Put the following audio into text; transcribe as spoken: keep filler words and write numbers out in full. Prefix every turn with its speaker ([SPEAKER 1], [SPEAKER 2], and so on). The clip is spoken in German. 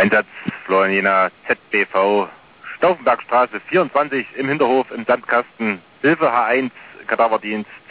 [SPEAKER 1] Einsatz Florian Jena, Z B V, Stauffenbergstraße vierundzwanzig im Hinterhof im Sandkasten, Hilfe H eins, Kadaverdienst.